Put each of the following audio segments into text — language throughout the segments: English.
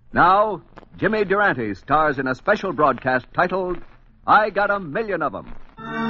Now, Jimmy Durante stars in a special broadcast titled, I Got a Million of 'Em.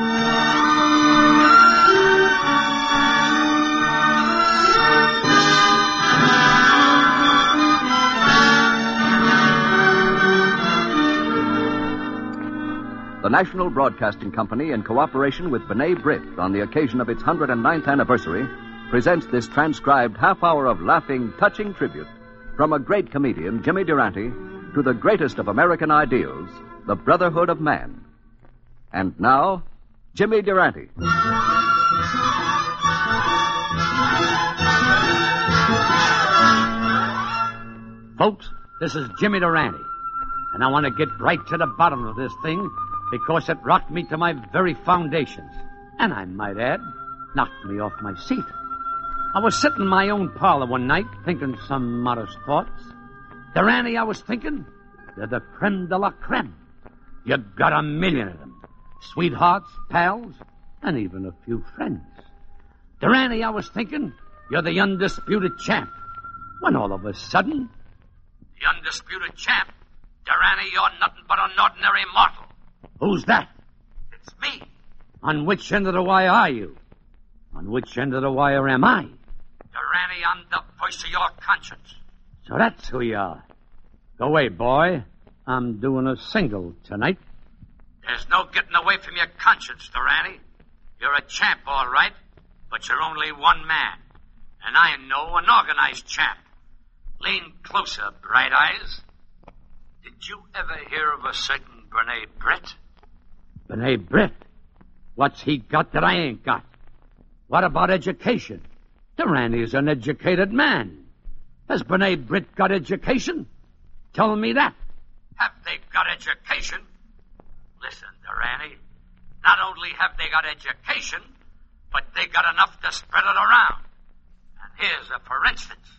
The National Broadcasting Company, in cooperation with B'nai B'rith on the occasion of its 109th anniversary, presents this transcribed half-hour of laughing, touching tribute from a great comedian, Jimmy Durante, to the greatest of American ideals, the brotherhood of man. And now, Jimmy Durante. Folks, this is Jimmy Durante, and I want to get right to the bottom of this thing because it rocked me to my very foundations. And I might add, knocked me off my seat. I was sitting in my own parlor one night thinking some modest thoughts. Durante, I was thinking, you're the creme de la creme. You got a million of them. Sweethearts, pals, and even a few friends. Durante, I was thinking, you're the undisputed champ. When all of a sudden, the undisputed champ, Durante, you're nothing but an ordinary mortal. Who's that? It's me. On which end of the wire are you? On which end of the wire am I? Durante, I'm the voice of your conscience. So that's who you are. Go away, boy. I'm doing a single tonight. There's no getting away from your conscience, Durante. You're a champ, all right, but you're only one man. And I know an organized champ. Lean closer, Bright Eyes. Did you ever hear of a certain B'nai B'rith? B'nai B'rith? What's he got that I ain't got? What about education? Durante's an educated man. Has B'nai B'rith got education? Tell me that. Have they got education? Listen, Durante, not only have they got education, but they got enough to spread it around. And here's a for instance.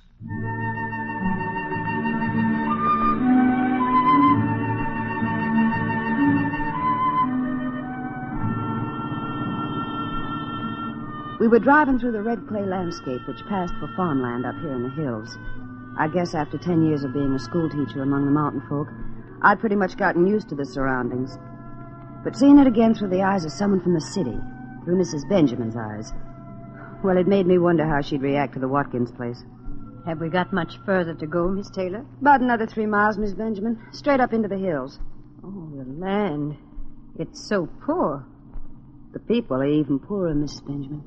We were driving through the red clay landscape which passed for farmland up here in the hills. I guess after 10 years of being a schoolteacher among the mountain folk, I'd pretty much gotten used to the surroundings. But seeing it again through the eyes of someone from the city, through Mrs. Benjamin's eyes, well, it made me wonder how she'd react to the Watkins place. Have we got much further to go, Miss Taylor? About another 3 miles, Miss Benjamin. Straight up into the hills. Oh, the land. It's so poor. The people are even poorer, Mrs. Benjamin.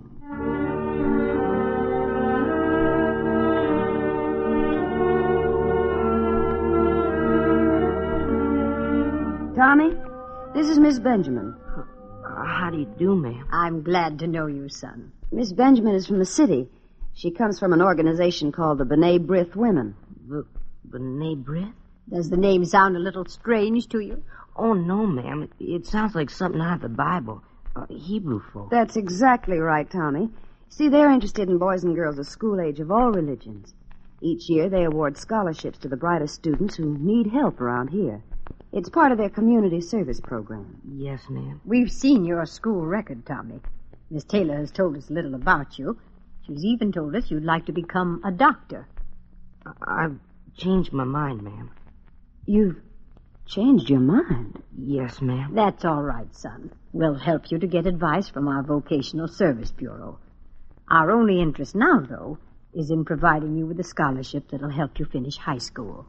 Tommy, this is Miss Benjamin. How do you do, ma'am? I'm glad to know you, son. Miss Benjamin is from the city. She comes from an organization called the B'nai B'rith Women. The B'nai B'rith? Does the name sound a little strange to you? Oh, no, ma'am. It sounds like something out of the Bible. Hebrew folk. That's exactly right, Tommy. See, they're interested in boys and girls of school age of all religions. Each year they award scholarships to the brightest students who need help around here. It's part of their community service program. Yes, ma'am. We've seen your school record, Tommy. Miss Taylor has told us a little about you. She's even told us you'd like to become a doctor. I've changed my mind, ma'am. You've changed your mind? Yes, ma'am. That's all right, son. We'll help you to get advice from our Vocational Service Bureau. Our only interest now, though, is in providing you with a scholarship that'll help you finish high school.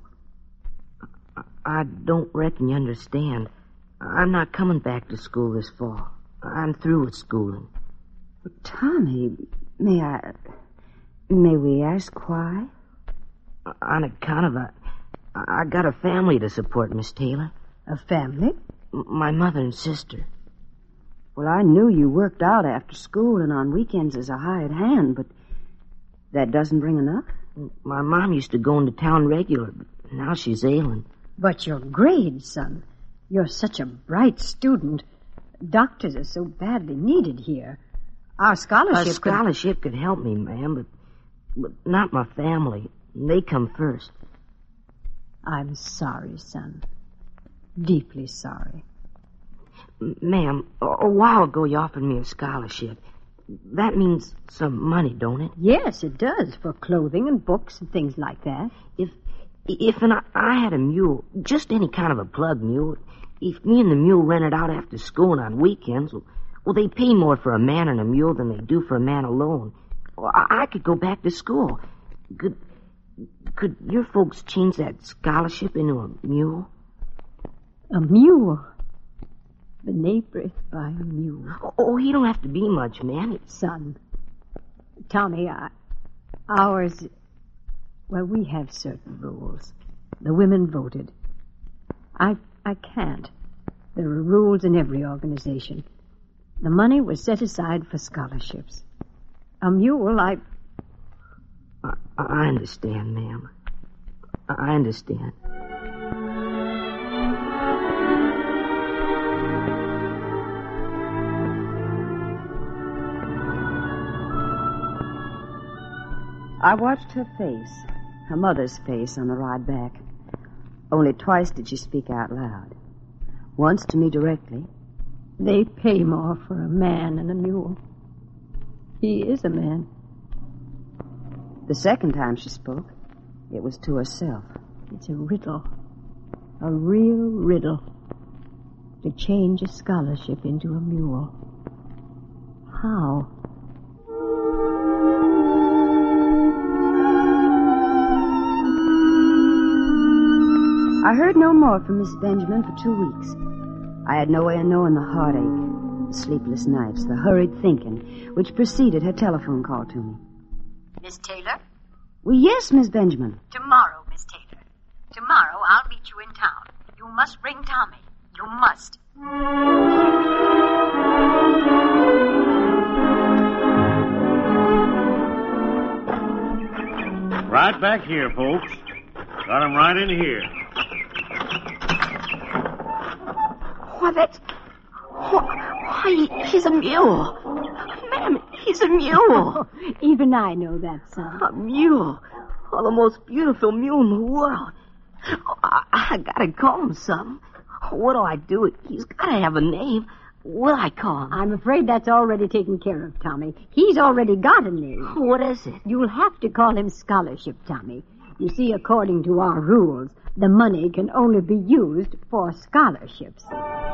I don't reckon you understand. I'm not coming back to school this fall. I'm through with schooling. But Tommy, may we ask why? On account of I got a family to support, Miss Taylor. A family? My mother and sister. Well, I knew you worked out after school and on weekends as a hired hand, but that doesn't bring enough? My mom used to go into town regular, but now she's ailing. But your grades, son. You're such a bright student. Doctors are so badly needed here. Our scholarship... A scholarship could help me, ma'am, but not my family. They come first. I'm sorry, son. Deeply sorry. Ma'am, a while ago you offered me a scholarship. That means some money, don't it? Yes, it does, for clothing and books and things like that. I had a mule, just any kind of a plug mule, if me and the mule rented out after school and on weekends, well, they pay more for a man and a mule than they do for a man alone. Well, I could go back to school. Could your folks change that scholarship into a mule? A mule? B'nai B'rith by a mule. Oh, he don't have to be much, man. Son, Tommy, ours... Well, we have certain rules. The women voted. I can't. There are rules in every organization. The money was set aside for scholarships. A mule, I understand, ma'am. I understand. I watched her face, her mother's face, on the ride back. Only twice did she speak out loud. Once to me directly. They pay more for a man than a mule. He is a man. The second time she spoke, it was to herself. It's a riddle. A real riddle. To change a scholarship into a mule. How? I heard no more from Miss Benjamin for 2 weeks. I had no way of knowing the heartache, the sleepless nights, the hurried thinking, which preceded her telephone call to me. Miss Taylor? Well, yes, Miss Benjamin. Tomorrow, Miss Taylor. Tomorrow I'll meet you in town. You must bring Tommy. You must. Right back here, folks. Got him right in here. Why, he's a mule. Ma'am, he's a mule. Even I know that, son. A mule. Oh, the most beautiful mule in the world. Oh, I gotta call him something. What do I do? He's gotta have a name. What do I call him? I'm afraid that's already taken care of, Tommy. He's already got a name. What is it? You'll have to call him Scholarship, Tommy. You see, according to our rules, the money can only be used for scholarships.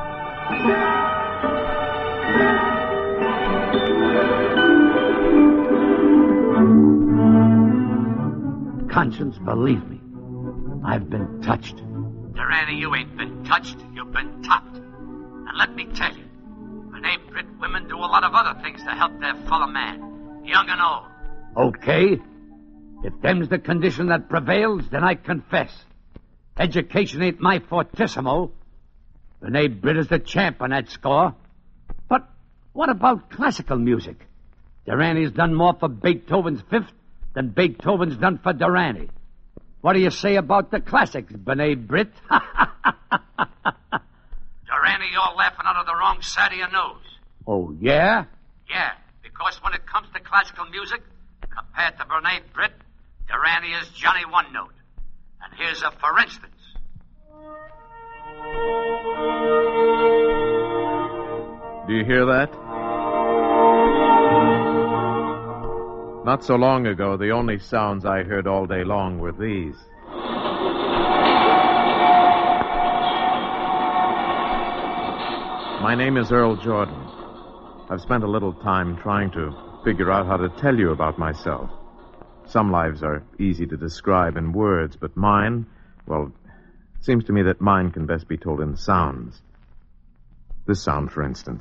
Conscience, believe me, I've been touched. Durante, you ain't been touched. You've been topped. And let me tell you, B'nai B'rith women do a lot of other things to help their fellow man, young and old. Okay. If them's the condition that prevails, then I confess. Education ain't my fortissimo. B'nai B'rith is the champ on that score. But what about classical music? Durante's done more for Beethoven's Fifth than Beethoven's done for Durante. What do you say about the classics, B'nai B'rith? Durante, you're laughing out of the wrong side of your nose. Oh, yeah? Yeah, because when it comes to classical music, compared to B'nai B'rith, Durante is Johnny One Note. And here's a for instance. Do you hear that? Not so long ago, the only sounds I heard all day long were these. My name is Earl Jordan. I've spent a little time trying to figure out how to tell you about myself. Some lives are easy to describe in words, but mine, well, it seems to me that mine can best be told in sounds. This sound, for instance.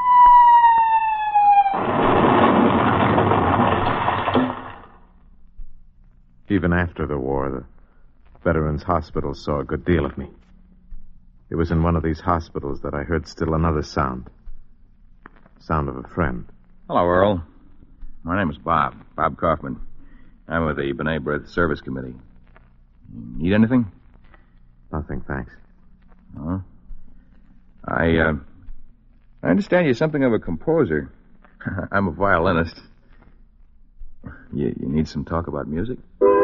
Even after the war, the Veterans Hospital saw a good deal of me. It was in one of these hospitals that I heard still another sound. Sound of a friend. Hello, Earl. My name is Bob Kaufman. I'm with the B'nai B'rith Service Committee. Need anything? Nothing, thanks. Oh? I understand you're something of a composer. I'm a violinist. You need some talk about music?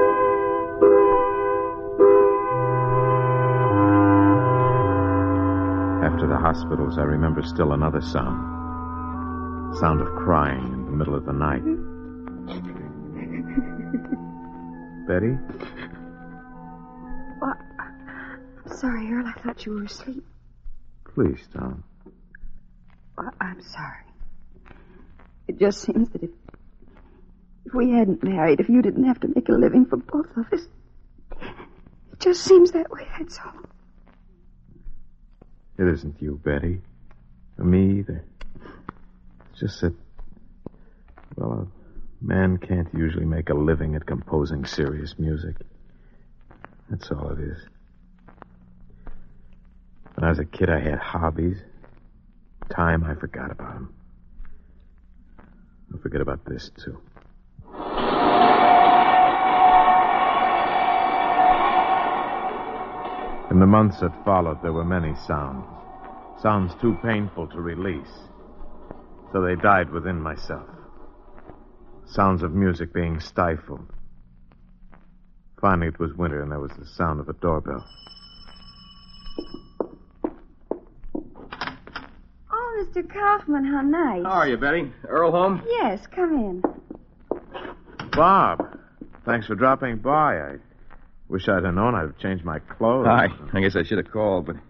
After the hospitals, I remember still another sound. Sound of crying in the middle of the night. Betty? sorry, Earl. I thought you were asleep. Please, Tom. I'm sorry. It just seems that if we hadn't married, if you didn't have to make a living for both of us, it just seems that way, that's all. It isn't you, Betty. Or me either. It's just that, well, a man can't usually make a living at composing serious music. That's all it is. When I was a kid, I had hobbies. Time, I forgot about them. I'll forget about this, too. In the months that followed, there were many sounds. Sounds too painful to release. So they died within myself. Sounds of music being stifled. Finally, it was winter, and there was the sound of a doorbell. Oh, Mr. Kaufman, how nice. How are you, Betty? Earl home? Yes, come in. Bob, thanks for dropping by. I wish I'd have known I'd have changed my clothes. Hi. I guess I should have called, but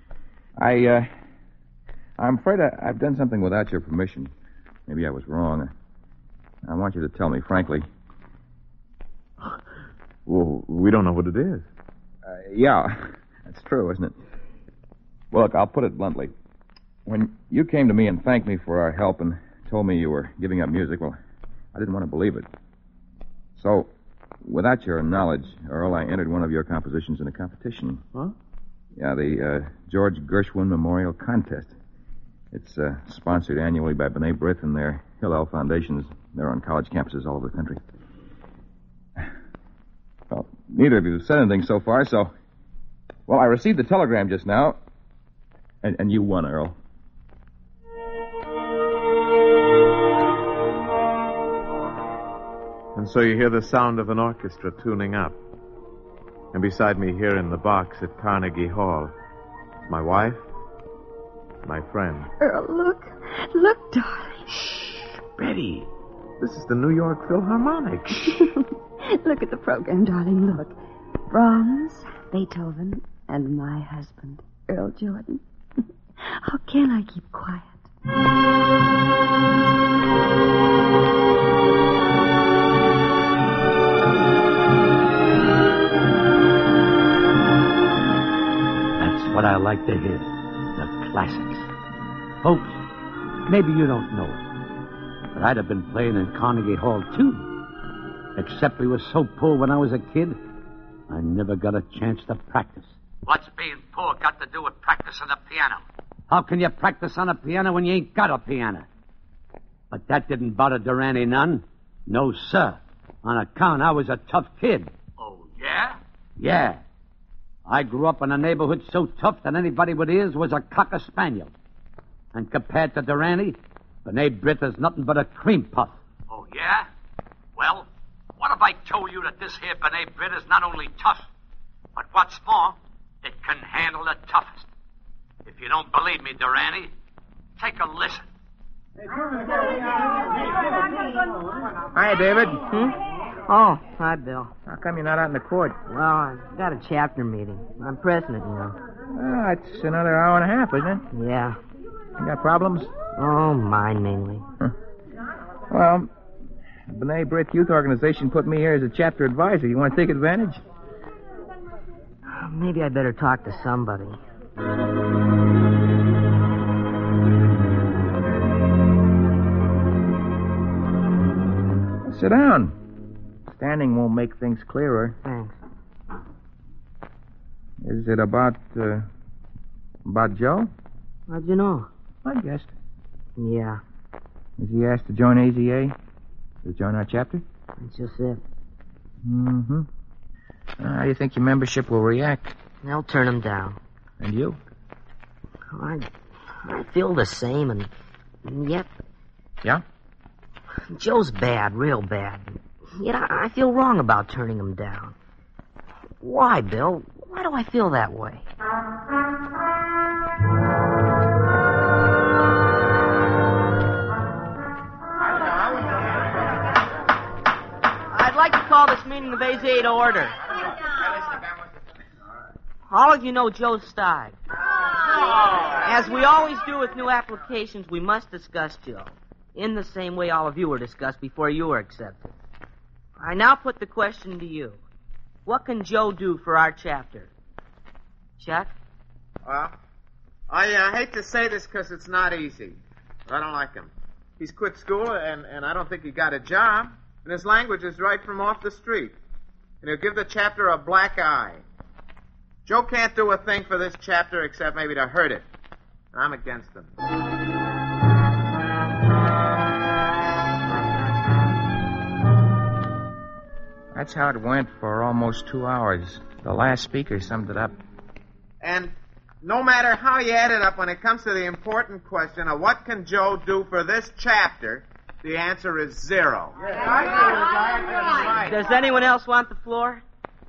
I'm afraid I've done something without your permission. Maybe I was wrong. I want you to tell me, frankly. Well, we don't know what it is. Yeah, that's true, isn't it? Well, look, I'll put it bluntly. When you came to me and thanked me for our help and told me you were giving up music, well, I didn't want to believe it. So, without your knowledge, Earl, I entered one of your compositions in a competition. Huh? Yeah, the George Gershwin Memorial Contest. It's sponsored annually by B'nai B'rith and their Hillel Foundations. They're on college campuses all over the country. Well, neither of you have said anything so far, so... Well, I received the telegram just now, and you won, Earl. And so you hear the sound of an orchestra tuning up. And beside me here in the box at Carnegie Hall, my wife, my friend. Earl, look. Look, darling. Shh, Betty. This is the New York Philharmonic. Look at the program, darling. Look. Brahms, Beethoven, and my husband, Earl Jordan. How can I keep quiet? That's what I like to hear. The classics. Folks, maybe you don't know it, but I'd have been playing in Carnegie Hall, too. Except we were so poor when I was a kid, I never got a chance to practice. What's being poor got to do with practicing the piano? How can you practice on a piano when you ain't got a piano? But that didn't bother Durante none. No, sir. On account I was a tough kid. Oh, yeah? Yeah. I grew up in a neighborhood so tough that anybody with ears was a cocker spaniel. And compared to Durante, B'nai B'rith is nothing but a cream puff. Oh, yeah? Well, what if I told you that this here B'nai B'rith is not only tough, but what's more, it can handle the toughest? If you don't believe me, Durante, take a listen. Hi, David. Oh, hi, Bill. How come you're not out in the court? Well, I've got a chapter meeting. I'm president, you know. Oh, it's another hour and a half, isn't it? Yeah. You got problems? Oh, mine mainly. Well, the B'nai B'rith Youth Organization put me here as a chapter advisor. You want to take advantage? Maybe I better talk to somebody. Sit down. Standing won't make things clearer. Thanks. Is it about Joe? How'd you know? I guessed. Yeah. Is he asked to join AZA? To join our chapter? That's just it. Mm-hmm. How do you think your membership will react? They'll turn him down. And you? I feel the same, and yet... Yeah? Joe's bad, real bad. Yet I feel wrong about turning him down. Why, Bill? Why do I feel that way? I'd like to call this meeting of AZA to order. All of you know Joe Steig. As we always do with new applications, we must discuss Joe in the same way all of you were discussed before you were accepted. I now put the question to you. What can Joe do for our chapter? Chuck? Well, I hate to say this because it's not easy, but I don't like him. He's quit school, and I don't think he got a job, and his language is right from off the street. And he'll give the chapter a black eye. Joe can't do a thing for this chapter except maybe to hurt it. I'm against him. That's how it went for almost 2 hours. The last speaker summed it up. And no matter how you add it up, when it comes to the important question of what can Joe do for this chapter, the answer is 0. Does anyone else want the floor?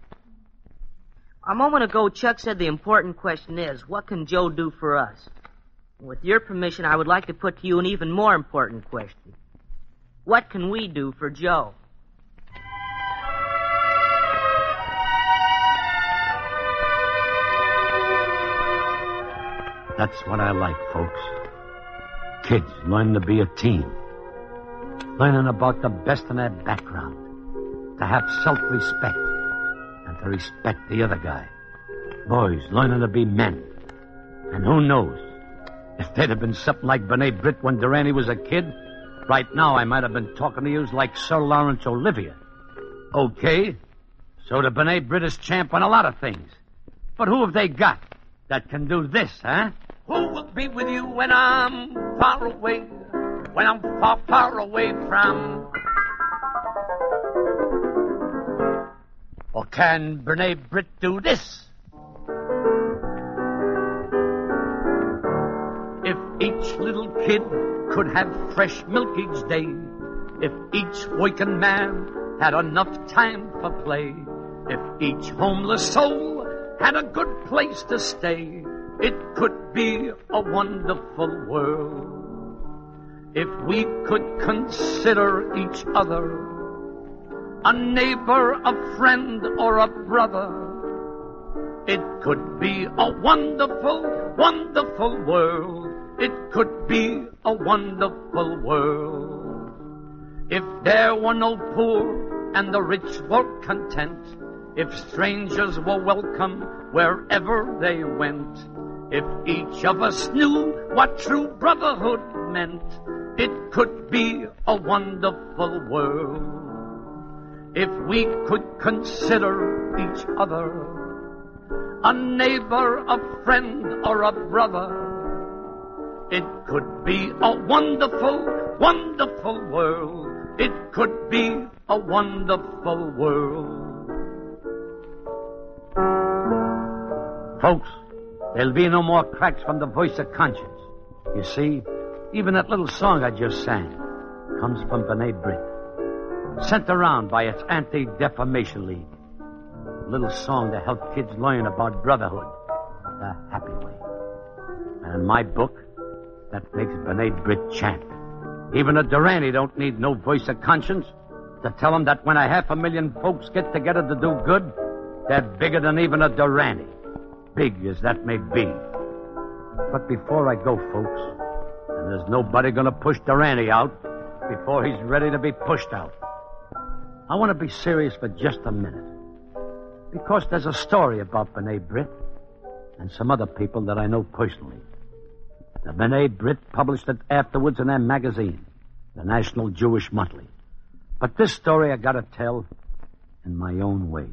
A moment ago, Chuck said the important question is, what can Joe do for us? With your permission, I would like to put to you an even more important question. What can we do for Joe? That's what I like, folks. Kids learning to be a team. Learning about the best in their background. To have self-respect. And to respect the other guy. Boys learning to be men. And who knows? If there'd have been something like B'nai B'rith when Durante was a kid, right now I might have been talking to you like Sir Laurence Olivier. Okay, so the B'nai B'rith is champ on a lot of things. But who have they got that can do this, huh? Who will be with you when I'm far away? When I'm far, far away from... Or can B'nai B'rith do this? If each little kid could have fresh milk each day, if each working man had enough time for play, if each homeless soul had a good place to stay, it could be a wonderful world. If we could consider each other a neighbor, a friend, or a brother, it could be a wonderful, wonderful world. It could be a wonderful world. If there were no poor and the rich were content, if strangers were welcome wherever they went, if each of us knew what true brotherhood meant, it could be a wonderful world. If we could consider each other a neighbor, a friend, or a brother, it could be a wonderful, wonderful world. It could be a wonderful world. Folks, there'll be no more cracks from the voice of conscience. You see, even that little song I just sang comes from B'nai B'rith, sent around by its Anti-Defamation League. A little song to help kids learn about brotherhood the happy way. And in my book, that makes B'nai B'rith champ. Even a Durante don't need no voice of conscience to tell him that when 500,000 folks get together to do good, they're bigger than even a Durante, big as that may be. But before I go, folks, and there's nobody gonna push Durante out before he's ready to be pushed out, I want to be serious for just a minute. Because there's a story about B'nai B'rith and some other people that I know personally. The B'nai B'rith published it afterwards in their magazine, the National Jewish Monthly. But this story I gotta tell in my own way.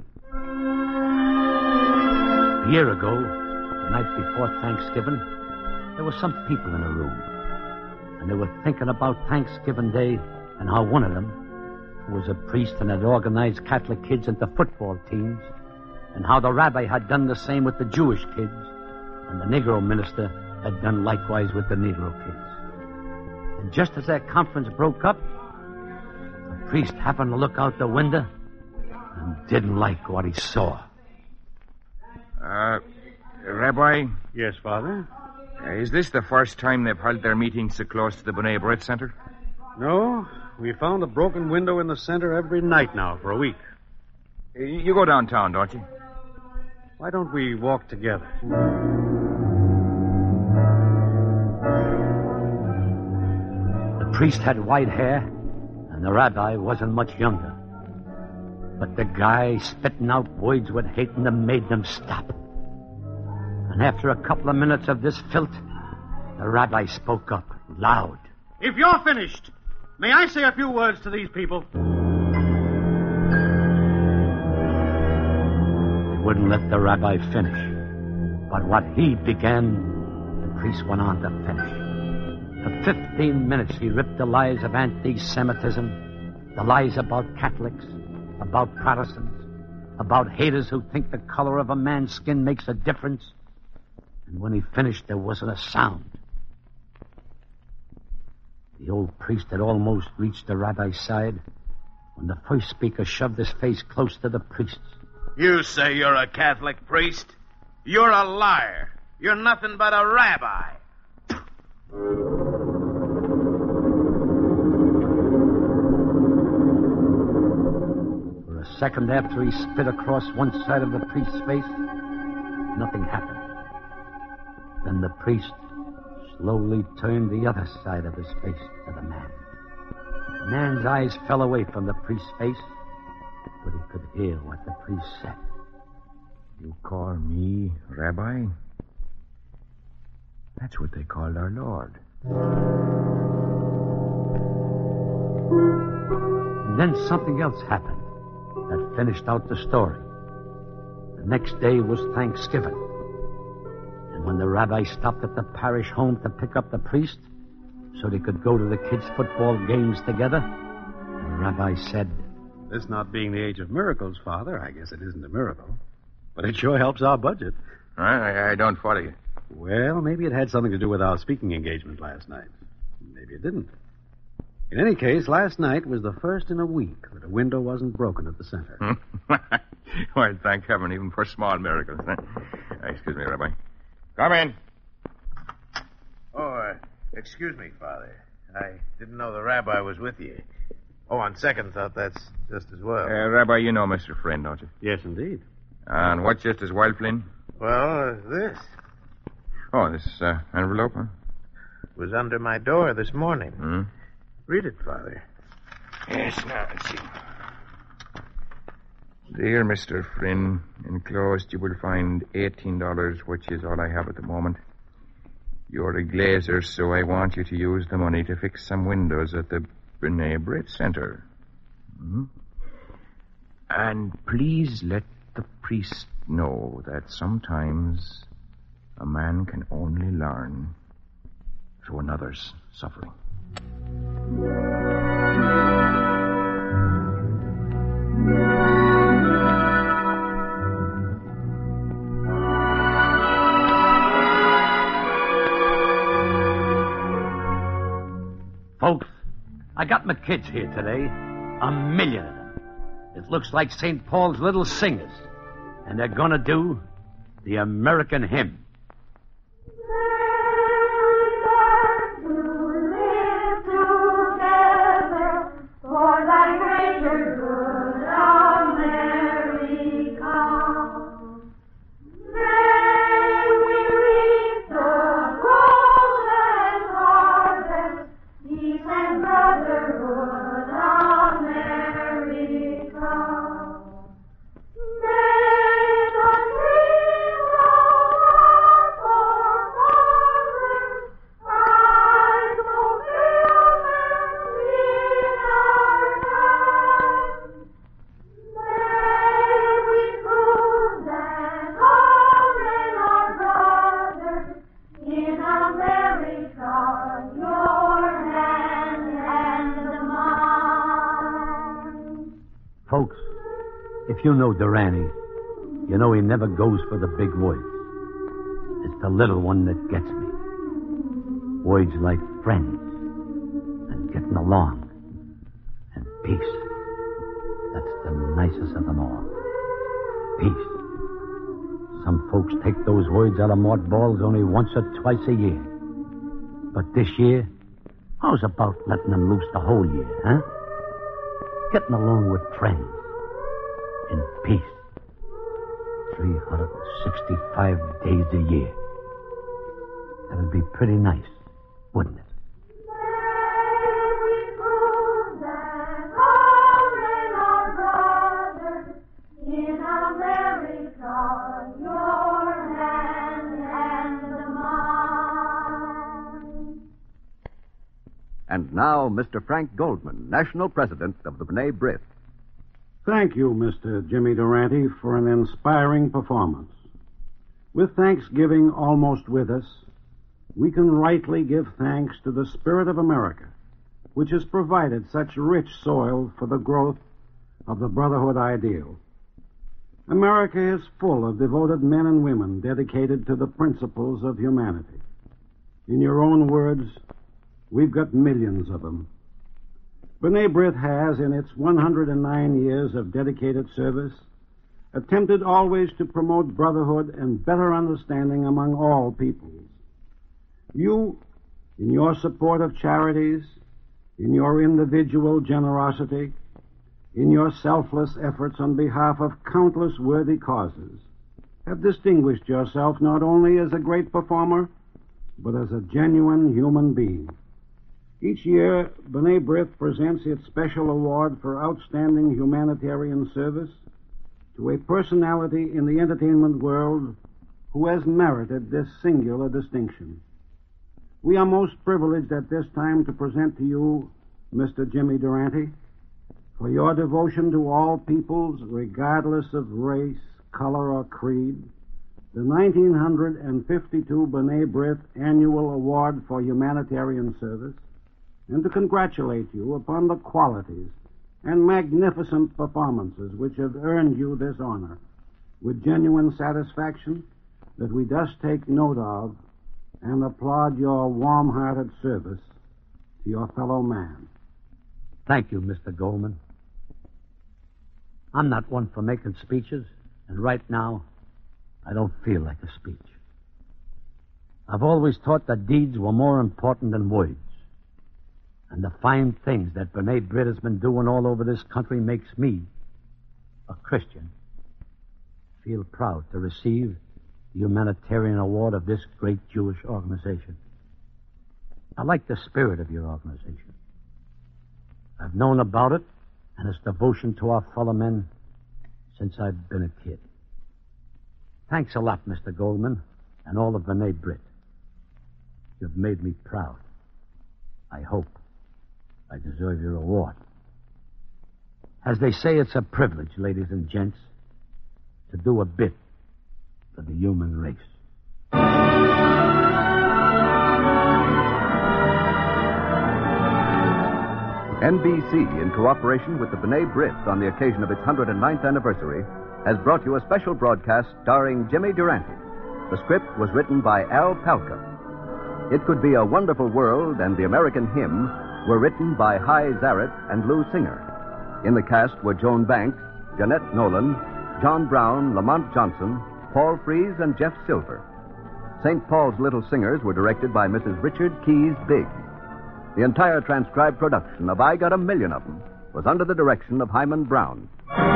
A year ago, the night before Thanksgiving, there were some people in a room. And they were thinking about Thanksgiving Day and how one of them, who was a priest and had organized Catholic kids into football teams, and how the rabbi had done the same with the Jewish kids, and the Negro minister had done likewise with the Negro kids. And just as their conference broke up, the priest happened to look out the window and didn't like what he saw. Rabbi? Yes, Father? Is this the first time they've held their meeting so close to the B'nai B'rith Center? No. We found a broken window in the center every night now for a week. You go downtown, don't you? Why don't we walk together? The priest had white hair, and the rabbi wasn't much younger. But the guy spitting out words with hate in them made them stop. And after a couple of minutes of this filth, the rabbi spoke up, loud. If you're finished, may I say a few words to these people? They wouldn't let the rabbi finish. But what he began, the priest went on to finish. For 15 minutes, he ripped the lies of anti-Semitism, the lies about Catholics, about Protestants, about haters who think the color of a man's skin makes a difference. And when he finished, there wasn't a sound. The old priest had almost reached the rabbi's side when the first speaker shoved his face close to the priest's. You say you're a Catholic priest? You're a liar. You're nothing but a rabbi. For a second after he spit across one side of the priest's face, nothing happened. Then the priest slowly turned the other side of his face to the man. The man's eyes fell away from the priest's face, but he could hear what the priest said. You call me Rabbi? That's what they called our Lord. And then something else happened that finished out the story. The next day was Thanksgiving. And when the rabbi stopped at the parish home to pick up the priest so they could go to the kids' football games together, the rabbi said, This not being the age of miracles, Father, I guess it isn't a miracle. But it sure helps our budget. I don't follow you. Well, maybe it had something to do with our speaking engagement last night. Maybe it didn't. In any case, last night was the first in a week that a window wasn't broken at the center. Well, thank heaven, even for small miracles. Excuse me, Rabbi. Come in. Oh, excuse me, Father. I didn't know the rabbi was with you. Oh, on second thought, that's just as well. Rabbi, you know Mr. Friend, don't you? Yes, indeed. And what's just as well, Flynn? Well, this Oh, this envelope, huh? was under my door this morning. Hmm? Read it, Father. Yes, now, let's see. Dear Mr. Flynn, enclosed you will find $18, which is all I have at the moment. You're a glazier, so I want you to use the money to fix some windows at the B'nai B'rith Center. Mm-hmm. And please let the priest know that sometimes a man can only learn through another's suffering. Folks, I got my kids here today. 1 million of them. It looks like St. Paul's Little Singers. And they're gonna do the American hymn. Folks, if you know Durrani, you know he never goes for the big words. It's the little one that gets me. Words like friends and getting along and peace. That's the nicest of them all. Peace. Some folks take those words out of mothballs only once or twice a year. But this year, how's about letting them loose the whole year, huh? Getting along with friends in peace. 365 days a year. That'd be pretty nice, wouldn't it? And now, Mr. Frank Goldman, National President of the B'nai B'rith. Thank you, Mr. Jimmy Durante, for an inspiring performance. With Thanksgiving almost with us, we can rightly give thanks to the spirit of America, which has provided such rich soil for the growth of the brotherhood ideal. America is full of devoted men and women dedicated to the principles of humanity. In your own words, we've got millions of them. B'nai B'rith has, in its 109 years of dedicated service, attempted always to promote brotherhood and better understanding among all peoples. You, in your support of charities, in your individual generosity, in your selfless efforts on behalf of countless worthy causes, have distinguished yourself not only as a great performer, but as a genuine human being. Each year, B'nai B'rith presents its special award for outstanding humanitarian service to a personality in the entertainment world who has merited this singular distinction. We are most privileged at this time to present to you Mr. Jimmy Durante for your devotion to all peoples, regardless of race, color, or creed, the 1952 B'nai B'rith Annual Award for Humanitarian Service, and to congratulate you upon the qualities and magnificent performances which have earned you this honor, with genuine satisfaction that we thus take note of and applaud your warm-hearted service to your fellow man. Thank you, Mr. Goldman. I'm not one for making speeches, and right now, I don't feel like a speech. I've always thought that deeds were more important than words. And the fine things that B'nai B'rith has been doing all over this country makes me, a Christian, feel proud to receive the humanitarian award of this great Jewish organization. I like the spirit of your organization. I've known about it and its devotion to our fellow men since I've been a kid. Thanks a lot, Mr. Goldman, and all of B'nai B'rith. You've made me proud. I hope I deserve your award. As they say, it's a privilege, ladies and gents, to do a bit for the human race. NBC, in cooperation with the B'nai B'rith on the occasion of its 109th anniversary, has brought you a special broadcast starring Jimmy Durante. The script was written by Al Palka. It Could Be a Wonderful World and The American Hymn were written by Hy Zaret and Lou Singer. In the cast were Joan Banks, Jeanette Nolan, John Brown, Lamont Johnson, Paul Frees, and Jeff Silver. St. Paul's Little Singers were directed by Mrs. Richard Keyes Biggs. The entire transcribed production of I Got a Million of Them was under the direction of Hyman Brown.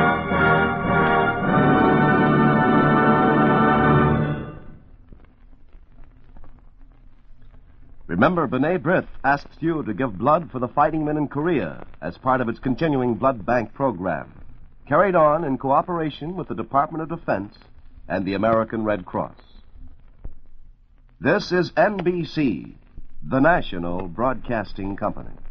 Remember, B'nai B'rith asks you to give blood for the fighting men in Korea as part of its continuing blood bank program, carried on in cooperation with the Department of Defense and the American Red Cross. This is NBC, the National Broadcasting Company.